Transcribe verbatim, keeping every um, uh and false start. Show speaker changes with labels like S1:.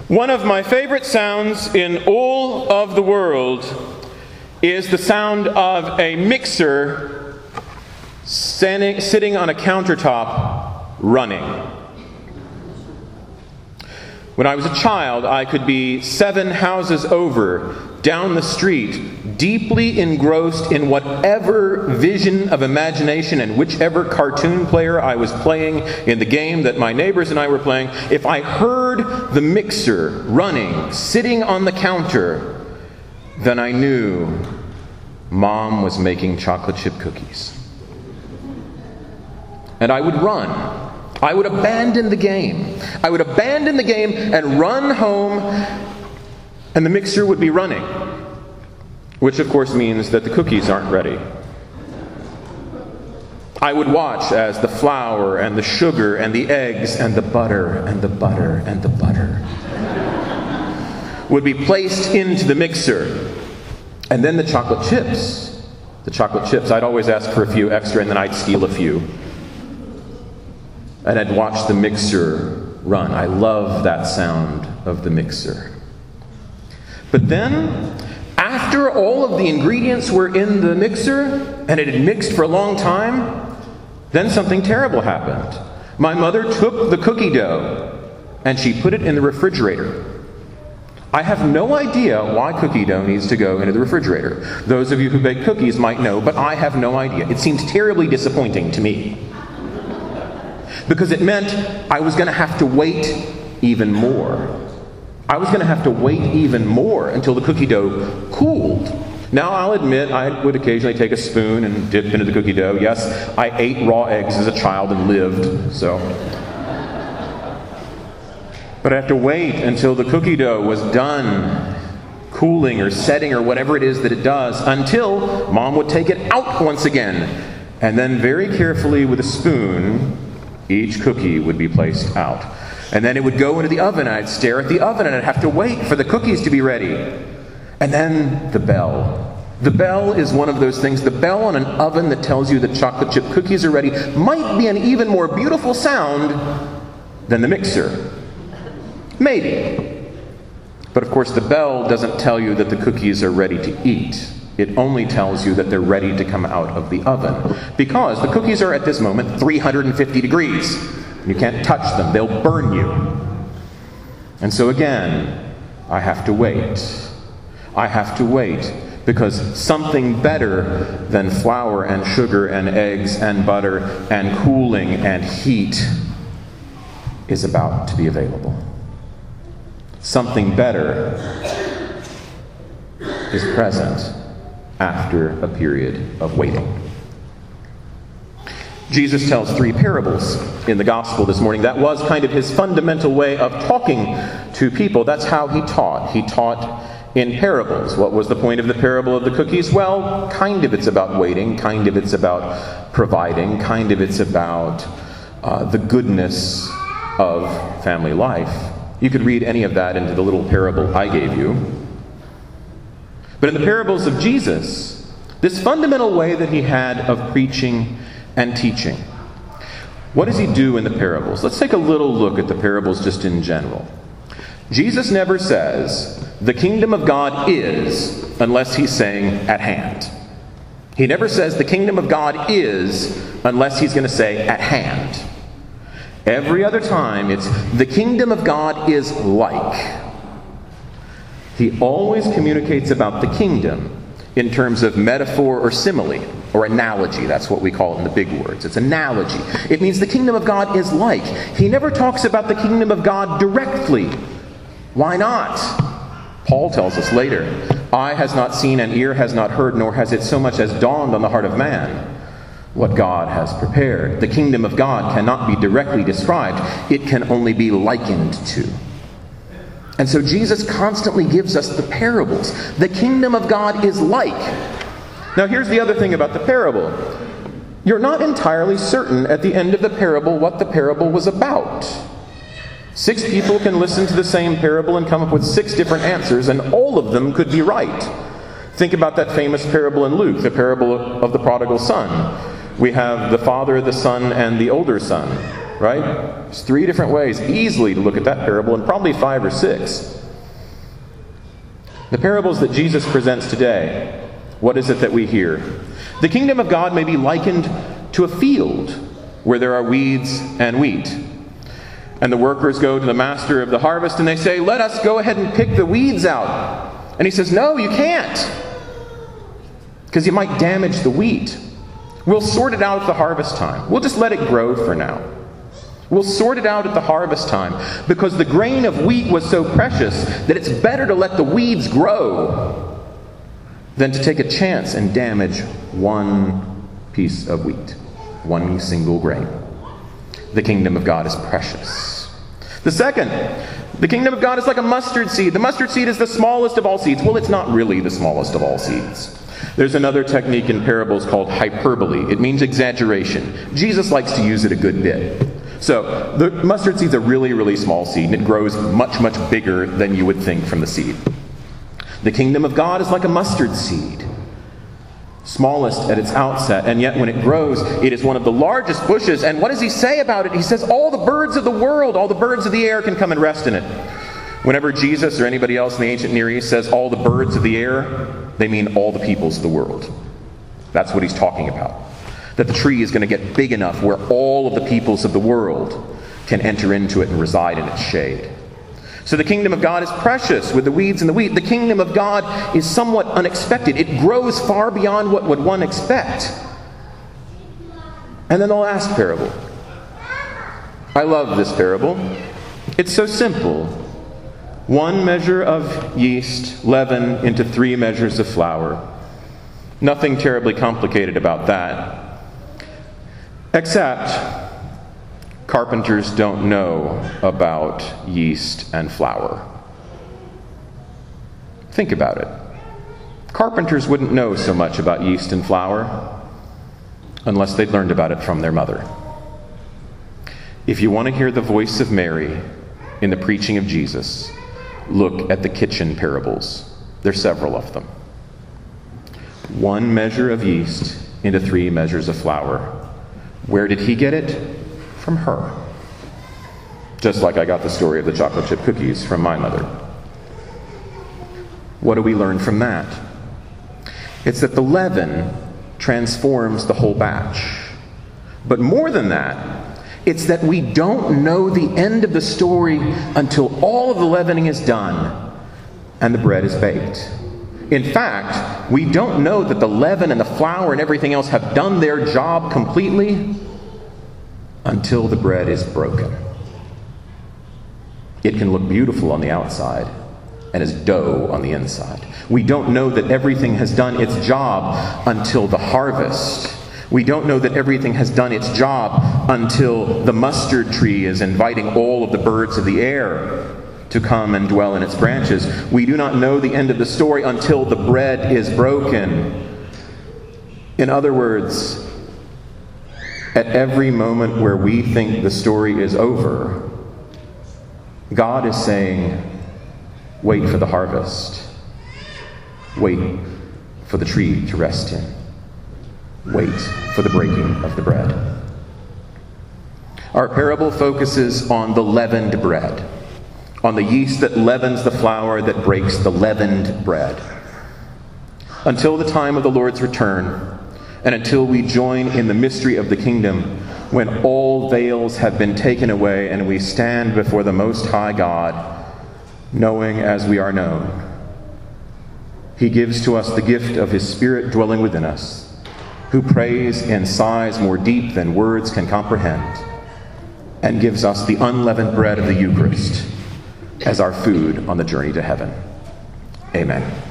S1: One of my favorite sounds in all of the world is the sound of a mixer standing, sitting on a countertop running. When I was a child, I could be seven houses over, down the street, deeply engrossed in whatever vision of imagination and whichever cartoon player I was playing in the game that my neighbors and I were playing. If I heard the mixer running, sitting on the counter, then I knew Mom was making chocolate chip cookies. And I would run. I would abandon the game. I would abandon the game and run home, and the mixer would be running. Which, of course, means that the cookies aren't ready. I would watch as the flour and the sugar and the eggs and the butter and the butter and the butter would be placed into the mixer. And then the chocolate chips. The chocolate chips, I'd always ask for a few extra, and then I'd steal a few. And I'd watch the mixer run. I love that sound of the mixer. But then, after all of the ingredients were in the mixer, and it had mixed for a long time, then something terrible happened. My mother took the cookie dough, and she put it in the refrigerator. I have no idea why cookie dough needs to go into the refrigerator. Those of you who bake cookies might know, but I have no idea. It seems terribly disappointing to me. Because it meant I was going to have to wait even more. I was going to have to wait even more until the cookie dough cooled. Now, I'll admit I would occasionally take a spoon and dip into the cookie dough. Yes, I ate raw eggs as a child and lived, so. But I have to wait until the cookie dough was done cooling or setting or whatever it is that it does, until Mom would take it out once again. And then very carefully with a spoon, each cookie would be placed out. And then it would go into the oven. I'd stare at the oven and I'd have to wait for the cookies to be ready. And then the bell. The bell is one of those things. The bell on an oven that tells you that chocolate chip cookies are ready might be an even more beautiful sound than the mixer. Maybe. But of course the bell doesn't tell you that the cookies are ready to eat. It only tells you that they're ready to come out of the oven. Because the cookies are at this moment three hundred fifty degrees. You can't touch them. They'll burn you. And so again, I have to wait. I have to wait because something better than flour and sugar and eggs and butter and cooling and heat is about to be available. Something better is present after a period of waiting. Jesus tells three parables in the gospel this morning. That was kind of his fundamental way of talking to people. That's how he taught. He taught in parables. What was the point of the parable of the cookies? Well, kind of it's about waiting, kind of it's about providing, kind of it's about uh, the goodness of family life. You could read any of that into the little parable I gave you. But in the parables of Jesus, this fundamental way that he had of preaching and teaching, what does he do in the parables? Let's take a little look at the parables just in general. Jesus never says, the kingdom of God is, unless he's saying at hand. He never says the kingdom of God is, unless he's going to say at hand. Every other time it's the kingdom of God is like. He always communicates about the kingdom in terms of metaphor or simile or analogy. That's what we call it in the big words. It's analogy. It means the kingdom of God is like. He never talks about the kingdom of God directly. Why not? Paul tells us later, eye has not seen and ear has not heard, nor has it so much as dawned on the heart of man what God has prepared. The kingdom of God cannot be directly described. It can only be likened to. And so Jesus constantly gives us the parables. The kingdom of God is like. Now here's the other thing about the parable. You're not entirely certain at the end of the parable what the parable was about. Six people can listen to the same parable and come up with six different answers, and all of them could be right. Think about that famous parable in Luke, the parable of the prodigal son. We have the father, the son, and the older son. right? There's three different ways easily to look at that parable, and probably five or six. The parables that Jesus presents today, what is it that we hear? The kingdom of God may be likened to a field where there are weeds and wheat. And the workers go to the master of the harvest and they say, "Let us go ahead and pick the weeds out." And he says, "No, you can't, because you might damage the wheat. We'll sort it out at the harvest time. We'll just let it grow for now. We'll sort it out at the harvest time, because the grain of wheat was so precious that it's better to let the weeds grow than to take a chance and damage one piece of wheat, one single grain." The kingdom of God is precious. The second, the kingdom of God is like a mustard seed. The mustard seed is the smallest of all seeds. Well, it's not really the smallest of all seeds. There's another technique in parables called hyperbole. It means exaggeration. Jesus likes to use it a good bit. So, the mustard seed's a really, really small seed, and it grows much, much bigger than you would think from the seed. The kingdom of God is like a mustard seed, smallest at its outset, and yet when it grows, it is one of the largest bushes. And what does he say about it? He says, all the birds of the world, all the birds of the air can come and rest in it. Whenever Jesus or anybody else in the ancient Near East says all the birds of the air, they mean all the peoples of the world. That's what he's talking about. That the tree is going to get big enough where all of the peoples of the world can enter into it and reside in its shade. So the kingdom of God is precious with the weeds and the wheat. The kingdom of God is somewhat unexpected. It grows far beyond what would one expect. And then the last parable. I love this parable. It's so simple. One measure of yeast, leaven into three measures of flour. Nothing terribly complicated about that. Except, carpenters don't know about yeast and flour. Think about it. Carpenters wouldn't know so much about yeast and flour unless they'd learned about it from their mother. If you want to hear the voice of Mary in the preaching of Jesus, look at the kitchen parables. There's several of them. One measure of yeast into three measures of flour. Where did he get it? From her. Just like I got the story of the chocolate chip cookies from my mother. What do we learn from that? It's that the leaven transforms the whole batch. But more than that, it's that we don't know the end of the story until all of the leavening is done and the bread is baked. In fact, we don't know that the leaven and the flour and everything else have done their job completely until the bread is broken. It can look beautiful on the outside and is dough on the inside. We don't know that everything has done its job until the harvest. We don't know that everything has done its job until the mustard tree is inviting all of the birds of the air to come and dwell in its branches. We do not know the end of the story until the bread is broken. In other words, at every moment where we think the story is over, God is saying, wait for the harvest. Wait for the tree to rest in. Wait for the breaking of the bread. Our parable focuses on the leavened bread, on the yeast that leavens the flour that breaks the leavened bread. Until the time of the Lord's return, and until we join in the mystery of the kingdom, when all veils have been taken away and we stand before the Most High God, knowing as we are known. He gives to us the gift of His Spirit dwelling within us, who prays in sighs more deep than words can comprehend, and gives us the unleavened bread of the Eucharist as our food on the journey to heaven. Amen.